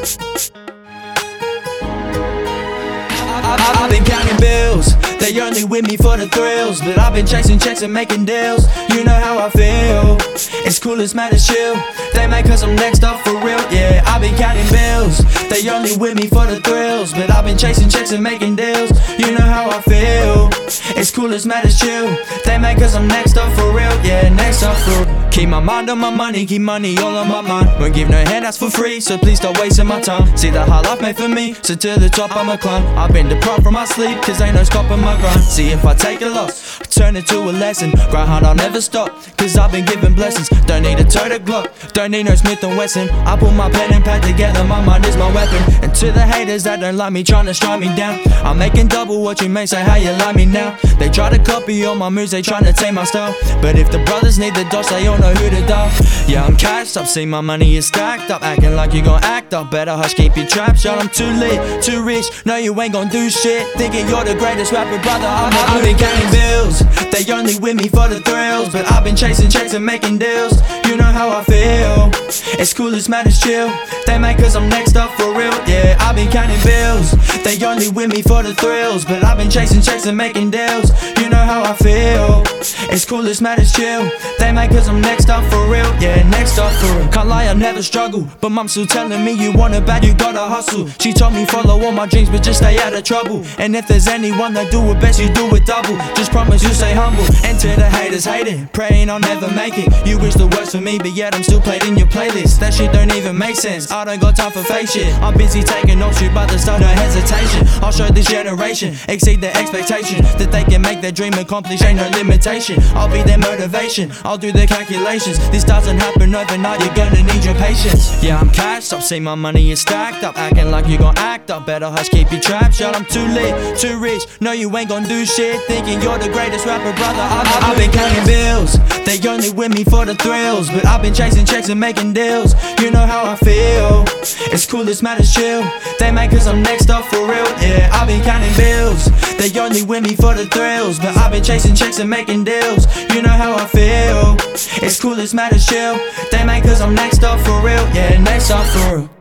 I've been counting bills, they only with me for the thrills, but I've been chasing checks and making deals. You know how I feel, it's cool, it's mad, it's chill. They make cause I'm next up for real, yeah. I've been counting bills, they only with me for the thrills, but I've been chasing checks and making deals. You know how I feel, it's cool, it's mad, it's chill. They make cause I'm next up for real, yeah, next up for real. Keep my mind on my money, keep money all on my mind. Won't give no handouts for free, so please stop wasting my time. See the high life made for me, so to the top I'ma climb. I've been deprived from my sleep, cause ain't no stopping my grind. See if I take a loss, turn it to a lesson. Grind hard, I'll never stop, cause I've been given blessings. Don't need a tote Glock, don't need no Smith & Wesson. I put my pen and pad together, my mind is my weapon. And to the haters that don't like me, trying to strike me down, I'm making double what you make, say how you like me now. They try to copy all my moves, they trying to take my style, but if the brothers need the dots, they all know who to dial. Yeah, I'm cashed up, see my money is stacked up. Acting like you gon' act up, better hush, keep your trap shut. I'm too lit, too rich, no you ain't gon' do shit. Thinking you're the greatest rapper, brother, I've been counting bills, they only with me for the thrills, but I've been chasing checks and making deals. You know how I feel, it's cool, it's mad, it's chill. They make cause I'm next up for real, yeah. I've been counting bills, they only with me for the thrills, but I've been chasing checks and making deals. You know how I feel, it's cool, it's mad, it's chill. They make cause I'm next up for real, yeah, next up for real. Can't lie, I never struggle, but mom still telling me you want it bad, you gotta hustle. She told me follow all my dreams, but just stay out of trouble. And if there's anyone that do it best, you do it double. Just promise you stay humble, and to the haters hating, praying I'll never make it. You wish the worst for me, but yet I'm still played in your playlist. That shit don't even make sense, I don't got time for fake shit. I'm busy taking notes, you about to start, no hesitation. I'll show this generation, exceed their expectation, that they can make their dream accomplish, ain't no limitation. I'll be their motivation, I'll do the calculations. This doesn't happen overnight, you're gonna need your patience. Yeah, I'm cashed up, see my money is stacked up. Acting like you gon' act up, better hush, keep your trap shut. I'm too lit, too rich, no you ain't gon' do shit. Thinking you're the greatest rapper, brother, I've been counting bills, they only with me for the thrills, but I've been chasing checks and making deals. You know how I feel, it's cool, it's mad, it's chill. They make cause I'm next up for real, yeah. I've been counting bills, they only with me for the thrills, but I've been chasing checks and making deals. You know how I feel, it's cool, it's mad, it's chill. They make cause I'm next up for real, yeah, next up for real.